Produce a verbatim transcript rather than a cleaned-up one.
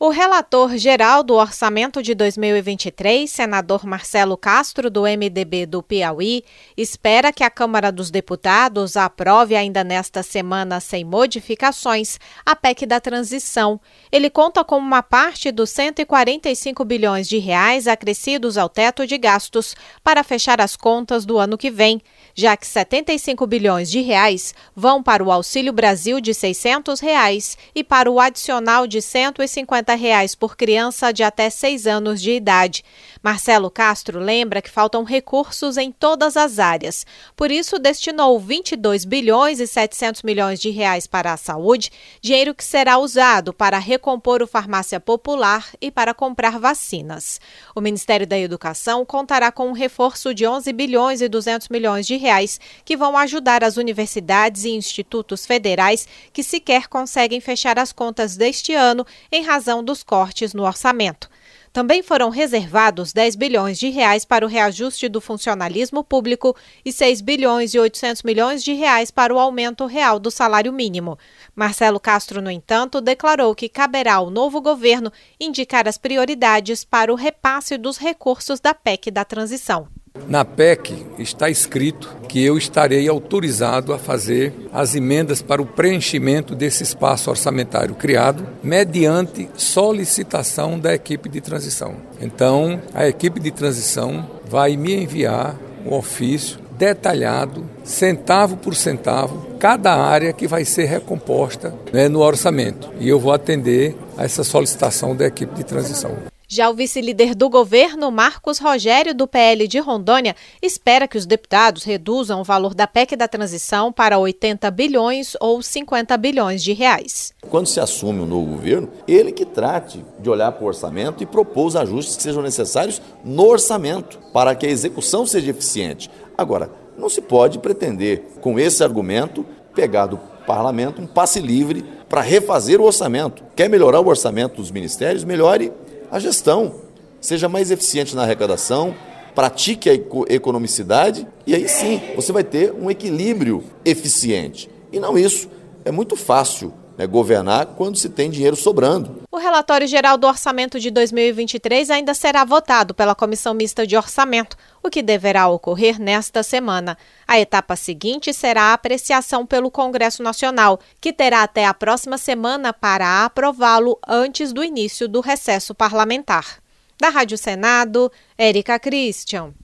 O relator geral do orçamento de dois mil e vinte e três, senador Marcelo Castro, do M D B do Piauí, espera que a Câmara dos Deputados aprove ainda nesta semana, sem modificações, a P E C da transição. Ele conta com uma parte dos cento e quarenta e cinco bilhões de reais acrescidos ao teto de gastos para fechar as contas do ano que vem, já que setenta e cinco bilhões de reais vão para o Auxílio Brasil de seiscentos reais e para o adicional de cento e cinquenta reais por criança de até seis anos de idade. Marcelo Castro lembra que faltam recursos em todas as áreas. Por isso, destinou vinte e dois bilhões e setecentos milhões de reais para a saúde, dinheiro que será usado para recompor o Farmácia Popular e para comprar vacinas. O Ministério da Educação contará com um reforço de onze bilhões e duzentos milhões de reais, que vão ajudar as universidades e institutos federais que sequer conseguem fechar as contas deste ano em razão dos cortes no orçamento. Também foram reservados dez bilhões de reais para o reajuste do funcionalismo público e seis bilhões e oitocentos milhões de reais para o aumento real do salário mínimo. Marcelo Castro, no entanto, declarou que caberá ao novo governo indicar as prioridades para o repasse dos recursos da P E C da transição. Na P E C está escrito que eu estarei autorizado a fazer as emendas para o preenchimento desse espaço orçamentário criado mediante solicitação da equipe de transição. Então, a equipe de transição vai me enviar um ofício detalhado, centavo por centavo, cada área que vai ser recomposta, né, no orçamento. E eu vou atender a essa solicitação da equipe de transição. Já o vice-líder do governo, Marcos Rogério, do P L de Rondônia, espera que os deputados reduzam o valor da P E C da transição para oitenta bilhões ou cinquenta bilhões de reais. Quando se assume um novo governo, ele que trate de olhar para o orçamento e propor os ajustes que sejam necessários no orçamento, para que a execução seja eficiente. Agora, não se pode pretender, com esse argumento, pegar do parlamento um passe livre para refazer o orçamento. Quer melhorar o orçamento dos ministérios? Melhore a gestão, seja mais eficiente na arrecadação, pratique a economicidade e aí sim você vai ter um equilíbrio eficiente. E não isso, é muito fácil, né, governar quando se tem dinheiro sobrando. O relatório geral do orçamento de dois mil e vinte e três ainda será votado pela Comissão Mista de Orçamento, o que deverá ocorrer nesta semana. A etapa seguinte será a apreciação pelo Congresso Nacional, que terá até a próxima semana para aprová-lo antes do início do recesso parlamentar. Da Rádio Senado, Érica Christian.